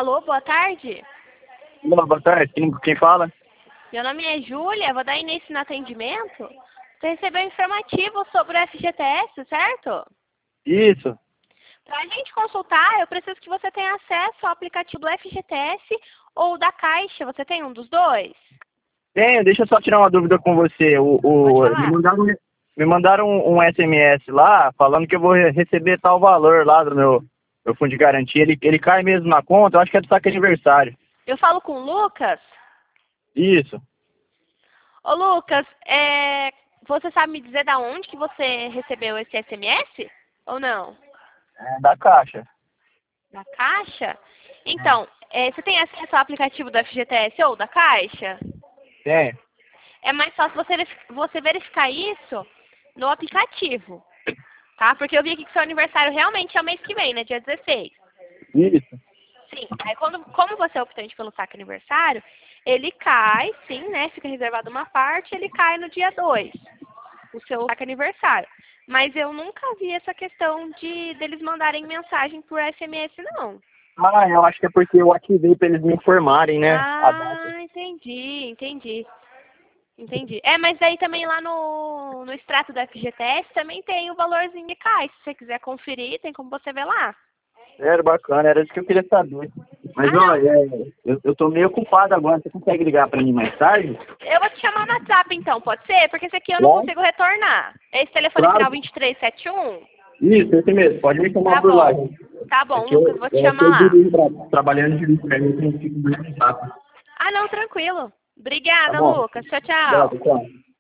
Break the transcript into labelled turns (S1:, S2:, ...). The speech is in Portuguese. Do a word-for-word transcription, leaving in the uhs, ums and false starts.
S1: Alô, boa tarde.
S2: Olá, boa tarde. Quem, quem fala?
S1: Meu nome é Júlia, vou dar início no atendimento. Você recebeu um informativo sobre o F G T S, certo?
S2: Isso.
S1: Para a gente consultar, eu preciso que você tenha acesso ao aplicativo do F G T S ou da Caixa. Você tem um dos dois?
S2: Tenho, deixa eu só tirar uma dúvida com você. O,
S1: Pode
S2: o, me
S1: falar.
S2: mandaram, me mandaram um, um S M S lá, falando que eu vou re- receber tal valor lá do meu, meu fundo de garantia. Ele, ele cai mesmo na conta, eu acho que é do saque aniversário.
S1: Eu falo com o Lucas.
S2: Isso.
S1: Ô, Lucas, é, você sabe me dizer da onde que você recebeu esse S M S? Ou não?
S2: É da Caixa.
S1: Da Caixa? Então, é, você tem acesso ao aplicativo do F G T S ou da Caixa?
S2: Tenho.
S1: É mais fácil você, verif- você verificar isso no aplicativo, tá? Porque eu vi aqui que seu aniversário realmente é o mês que vem, né? Dia dezesseis.
S2: Isso.
S1: Sim. Aí, quando, como você é optante pelo saque aniversário, ele cai, sim, né? Fica reservado uma parte, ele cai no dia dois, o seu saque aniversário. Mas eu nunca vi essa questão de deles mandarem mensagem por S M S, não.
S2: Ah, eu acho que é porque eu ativei pra eles me informarem, né? A data.
S1: Ah, entendi, entendi. Entendi. É, mas daí também lá no, no extrato do F G T S também tem o valorzinho de cai. Se você quiser conferir, tem como você ver lá.
S2: Era bacana, era isso que eu queria saber. Mas,
S1: Ah, não.
S2: olha, é, eu, eu tô meio ocupado agora. Você consegue ligar pra mim mais tarde?
S1: Eu vou te chamar no WhatsApp então, pode ser? Porque esse aqui eu não
S2: Claro.
S1: consigo retornar. Esse telefone
S2: Claro.
S1: final vinte e três setenta e um?
S2: Isso, esse mesmo. Pode me chamar
S1: Tá
S2: por lá,
S1: bom.
S2: gente.
S1: Tá
S2: É
S1: bom,
S2: que
S1: Lucas,
S2: eu,
S1: vou te
S2: é que
S1: chamar
S2: eu
S1: lá.
S2: dirijo tra- trabalhando de para mim, tem que muito rápido.
S1: Ah, não, tranquilo.
S2: Tá
S1: Obrigada,
S2: bom?
S1: Lucas. Tchau, tchau.
S2: Obrigado, tchau.